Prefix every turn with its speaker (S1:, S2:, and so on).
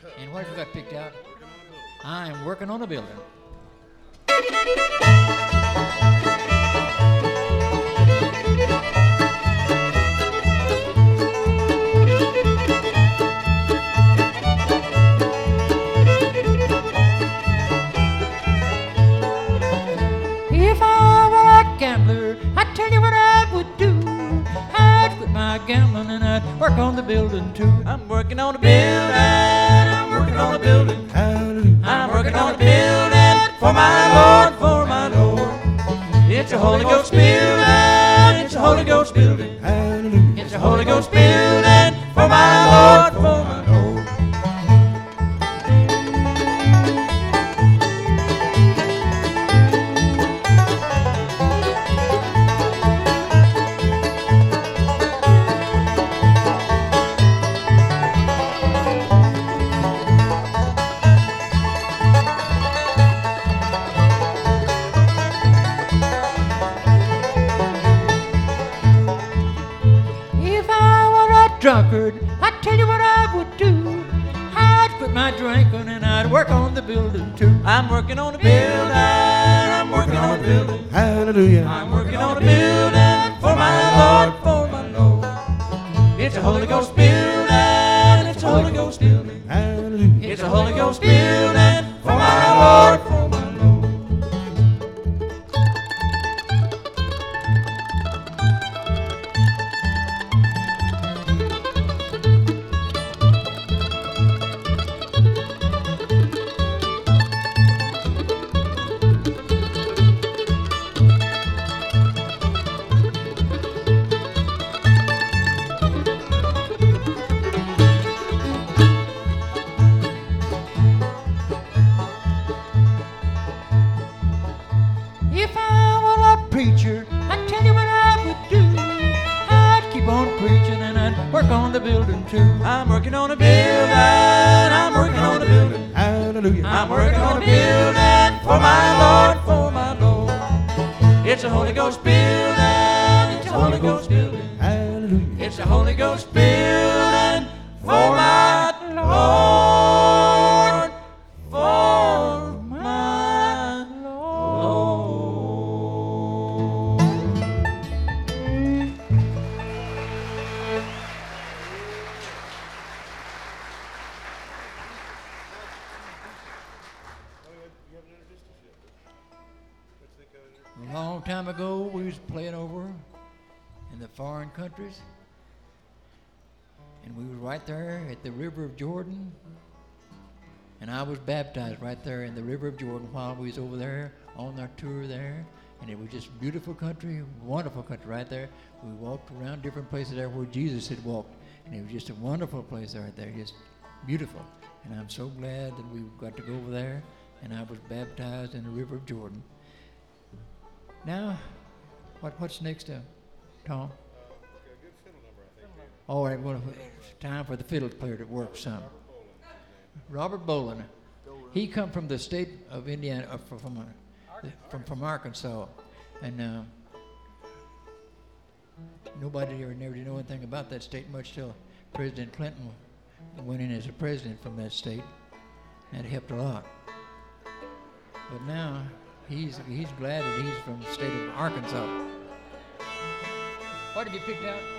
S1: And what have you got picked out? I am working on a building. If I were a gambler, I'd tell you what I would do. I'd quit my gambling and I'd work on the building too.
S2: I'm working on a building, I'm working on a building. I'm working on a building for my Lord, for my Lord. It's a Holy Ghost building, it's a Holy Ghost building. It's a Holy Ghost building for my Lord, for my Lord.
S1: Drunkard, I'd tell you what I would do. I'd quit my drinking and I'd work on the building too.
S2: I'm working on a building, I'm working on a building.
S3: Hallelujah.
S2: I'm working on a building for my Lord, for my Lord. It's a Holy Ghost building, it's a Holy Ghost building.
S3: Hallelujah.
S2: It's a Holy Ghost building for my Lord, for my Lord.
S1: If I were a preacher, I'd tell you what I would do. I'd keep on preaching and I'd work on the building too.
S2: I'm working on a building, I'm working on a building.
S3: Hallelujah.
S2: I'm working on a building for my Lord, for my Lord. It's a Holy Ghost building, it's a Holy Ghost building.
S3: Hallelujah.
S2: It's a Holy Ghost building for my Lord, for my Lord.
S1: A long time ago, we was playing over in the foreign countries, and we was right there at the River of Jordan, and I was baptized right there in the River of Jordan while we was over there on our tour there, and it was just beautiful country, wonderful country right there. We walked around different places there where Jesus had walked, and it was just a wonderful place right there, just beautiful. And I'm so glad that we got to go over there, and I was baptized in the River of Jordan. Now, what's next, Tom? All right, well, it's time for the fiddle player to work some. Robert Bolin. He come from the state of Indiana, from Arkansas, and nobody ever never knew anything about that state much till President Clinton went in as a president from that state. That helped a lot. But now he's glad that he's from the state of Arkansas. What have you picked out?